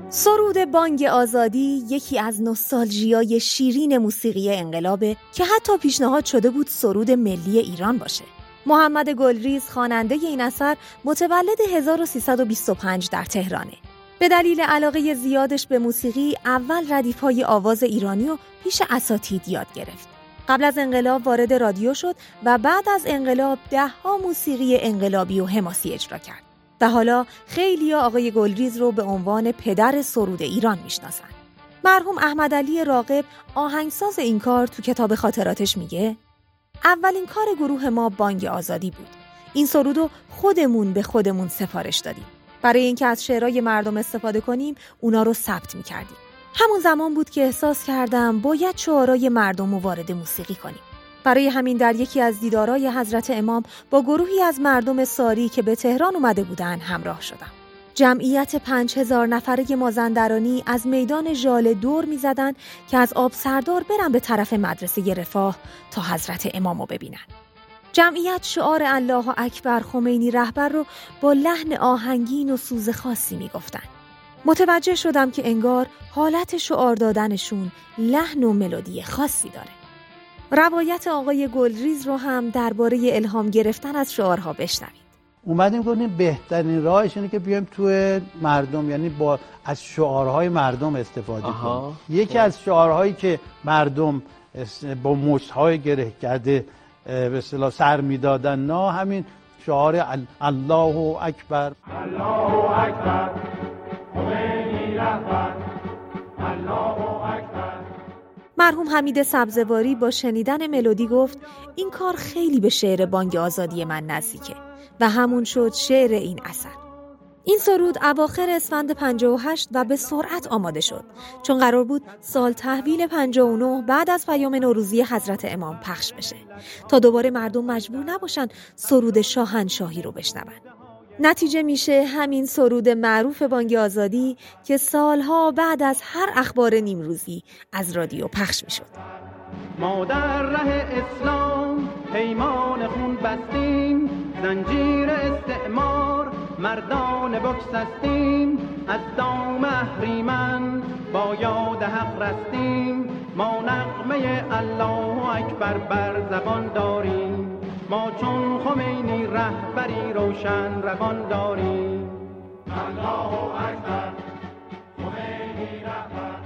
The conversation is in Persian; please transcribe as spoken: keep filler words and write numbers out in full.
سرود بانگ آزادی یکی از نوستالژیای شیرین موسیقی انقلابه که حتی پیشنهاد شده بود سرود ملی ایران باشه. محمد گلریز خواننده این اثر متولد هزار و سیصد و بیست و پنج در تهرانه. به دلیل علاقه زیادش به موسیقی اول ردیف‌های آواز ایرانی رو پیش اساتید یاد گرفت. قبل از انقلاب وارد رادیو شد و بعد از انقلاب ده‌ها موسیقی انقلابی و حماسی اجرا کرد. و حالا خیلی‌ها آقای گلریز رو به عنوان پدر سرود ایران میشناسن. مرحوم احمدعلی راغب آهنگساز این کار تو کتاب خاطراتش میگه اولین کار گروه ما بانگ آزادی بود. این سرودو خودمون به خودمون سفارش دادیم. برای اینکه از شعرهای مردم استفاده کنیم اونا رو ثبت می‌کردیم. همون زمان بود که احساس کردم باید شعارهای مردم رو وارد موسیقی کنیم. برای همین در یکی از دیدارهای حضرت امام با گروهی از مردم ساری که به تهران اومده بودن همراه شدم. جمعیت پنج هزار نفره مازندرانی از میدان ژاله دور می زدن که از آب سردار برن به طرف مدرسه رفاه تا حضرت امامو ببینن. جمعیت شعار الله اکبر خمینی رهبر رو با لحن آهنگین و سوز خاصی می گفتن. متوجه شدم که انگار حالت شعار دادنشون لحن و ملودی خاصی داره. روایت آقای گلریز رو هم درباره الهام گرفتن از شعارها بشنوید. اومدیم گفتیم بهترین راهش اینه که بیایم تو مردم، یعنی با از شعارهای مردم استفاده کنیم. یکی از شعارهایی که مردم با مشت‌های گره کرده به اصطلاح سر میدادن نه همین شعار الله اکبر الله اکبر خمینی رهبر الله اکبر. مرحوم حمید سبزواری با شنیدن ملودی گفت این کار خیلی به شعر بانگ آزادی من نزدیکه و همون شد شعر این اثر. این سرود اواخر اسفند پنجاه و هشت و به سرعت آماده شد چون قرار بود سال تحویل پنجاه و نه بعد از پیام نوروزی حضرت امام پخش بشه تا دوباره مردم مجبور نباشن سرود شاهنشاهی رو بشنون. نتیجه میشه همین سرود معروف بانگ آزادی که سالها بعد از هر اخبار نیمروزی از رادیو پخش میشد. ما در ره اسلام پیمان خون بستیم، زنجیر استعمار مردان بگسستیم، از دام اهریمن با یاد حق رستیم، ما نغمه الله اکبر بر زبان داریم، ما چون خمینی رهبری روشن روان داریم. الله اکبر خمینی رهبر.